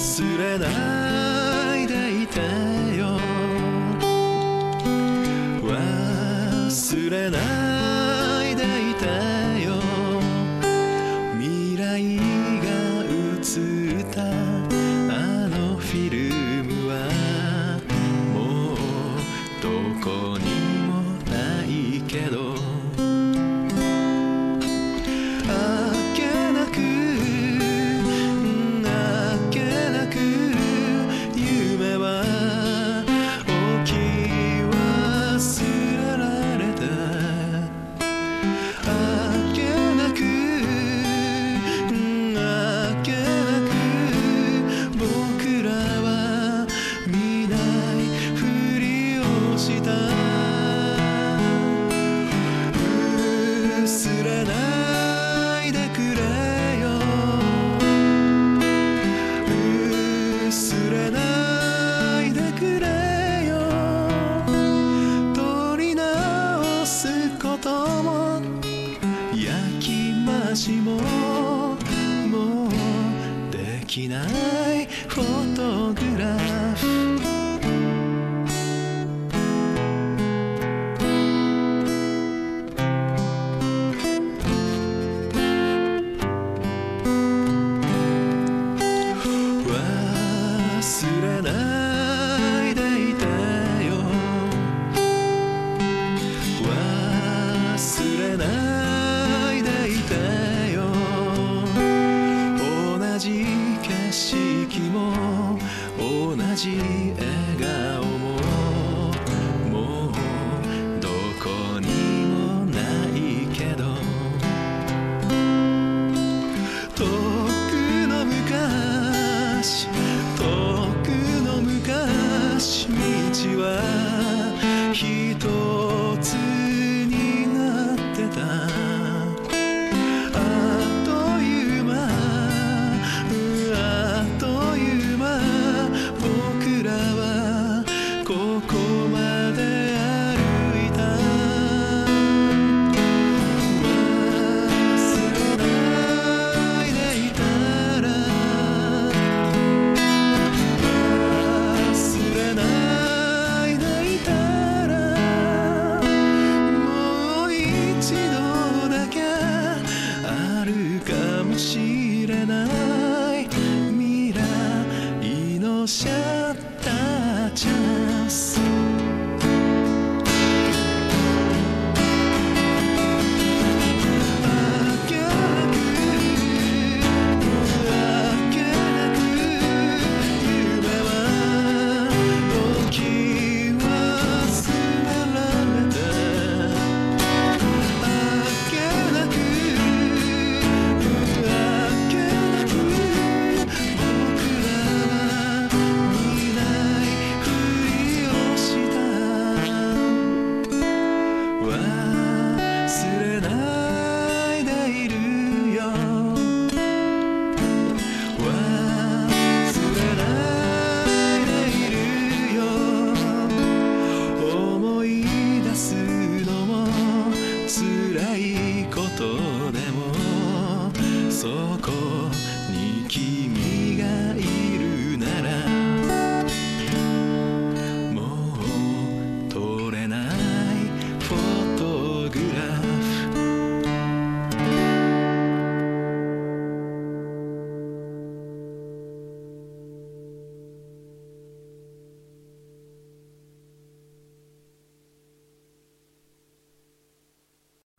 忘れないでいてよ、忘れないでいてよ、未来が映ったあのフィルムはもうどこにもないけど、焼き増しももうできないフォトグラフ、忘れないでいてよ、忘れないでいてよ、同じ景色も同じ笑顔ももうどこにもないけど、遠くの昔遠くの昔、道は一つになってた、あっという間あっという間、僕らはここまで歩いた、忘れないでいたら、忘れないでいたら、もう一度だけあるかもしれない未来のシャ